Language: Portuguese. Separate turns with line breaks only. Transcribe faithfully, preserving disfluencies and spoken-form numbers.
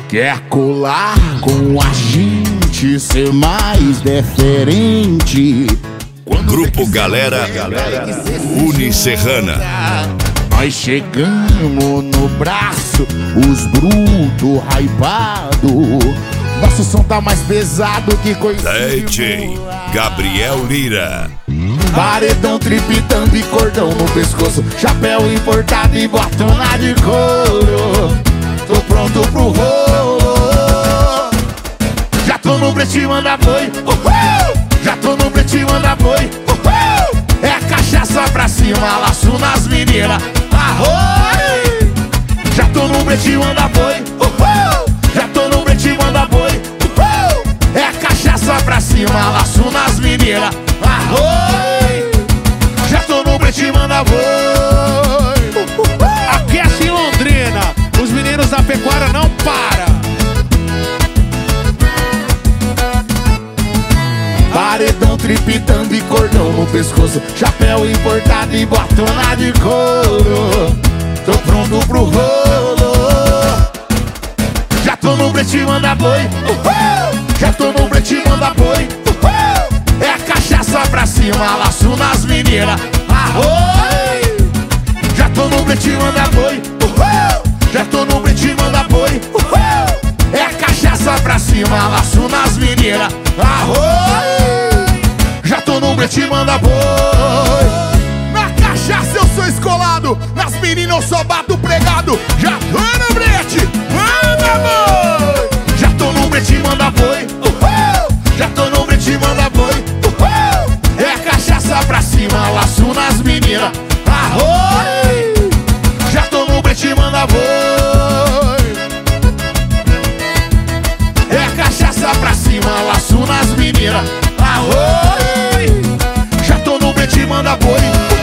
Quer colar com a gente, ser mais diferente. Quando
Grupo Galera, Galera Unicerrana.
Nós chegamos no braço, os brutos hypado. Nosso som tá mais pesado que coisa.
D J Gabriel Lira.
Paredão tripitando e cordão no pescoço, chapéu importado e botona de couro. Tô pronto pro rolo. Já tô no pretinho, manda boi. Uhul! Já tô no pretinho, manda boi. Uhul! É cachaça pra cima, laço nas meninas. Arroi! Já tô no pretinho, manda boi. Uhul! Já tô no pretinho, manda boi. Uhul! É cachaça pra cima, laço nas meninas. Arroi! Já tô no pretinho, manda boi.
Aqui é assim, Londrina. Os meninos da pecuária não param.
Paredão tripitando e cordão no pescoço, chapéu importado e botona de couro. Tô pronto pro rolo. Já tô no pretinho, manda boi. Uhul! Já tô no pretinho, manda boi. Uhul! É a cachaça pra cima, laço nas meninas. Arroi! Já tô no pretinho, manda boi. Uhul! Já tô no pretinho, manda boi. Uhul! É a cachaça pra cima, laço nas meninas. Arroi! Já tô no pretinho, manda boi. Na cachaça eu sou escolado, nas meninas eu só bato pregado. Já tô no brete, manda boi. Já tô no pretinho, manda boi. Uhul! Já tô no pretinho, manda boi. Uhul! É a cachaça pra cima, laço nas meninas. Arroi! Já tô no pretinho, manda boi. É a cachaça pra cima, laço nas meninas. Arroi! Já tô no pretinho, manda boi.